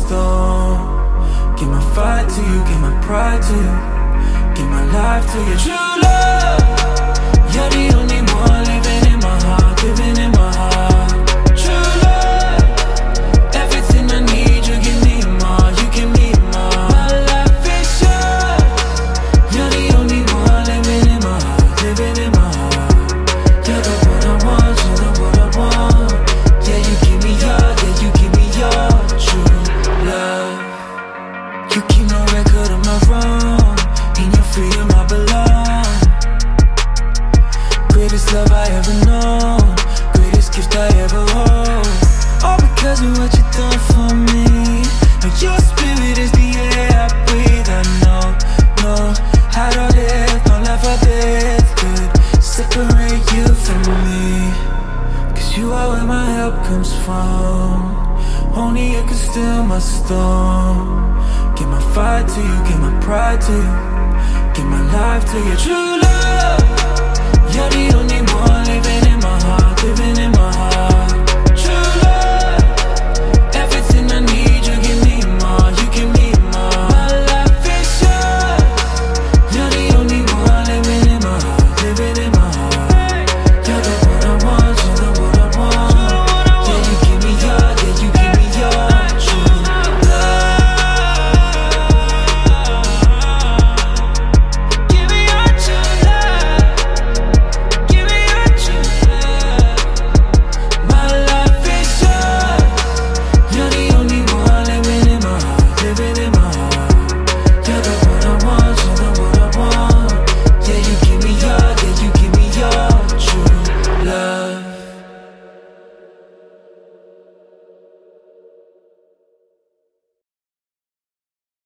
stone. Give my fight to you, give my pride to you, give my life to you. True love, you're the only one living in my heart, living in my heart. True love, everything I need, you give me more, you give me more. My life is yours, you're the only one living in my heart, living in my heart. You're the one I want, you're the one I want. Yeah, you give me your, yeah, you give me your true love. You keep no record of my wrong, in your freedom I belong. Greatest love I ever known, greatest gift I ever hold. All because of what you done for me. Now your spirit is the air I breathe. I know, no, how to live, no life or death could separate you from me. Cause you are where my help comes from. Only you can steal my storm. Give my fight to you, give my pride to you, give my life to you. True love, you're the only